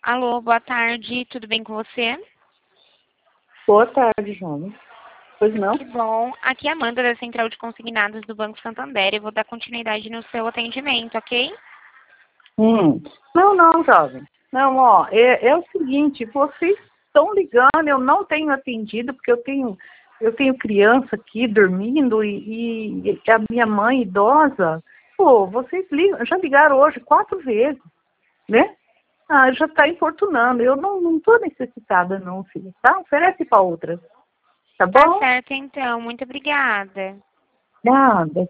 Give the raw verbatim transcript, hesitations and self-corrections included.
Alô, boa tarde, tudo bem com você? Boa tarde, jovem. Pois não? Que bom. Aqui é a Amanda da Central de Consignados do Banco Santander. Eu vou dar continuidade no seu atendimento, ok? Hum. Não, não, jovem. Não, ó, é, é o seguinte, vocês estão ligando, eu não tenho atendido, porque eu tenho, eu tenho criança aqui dormindo e, e a minha mãe idosa. Pô, vocês ligam, já ligaram hoje quatro vezes, né? Ah, já está importunando. Eu não estou necessitada, não, filha, tá? Oferece para outra, tá Tá bom? certo, então. Muito obrigada. Nada.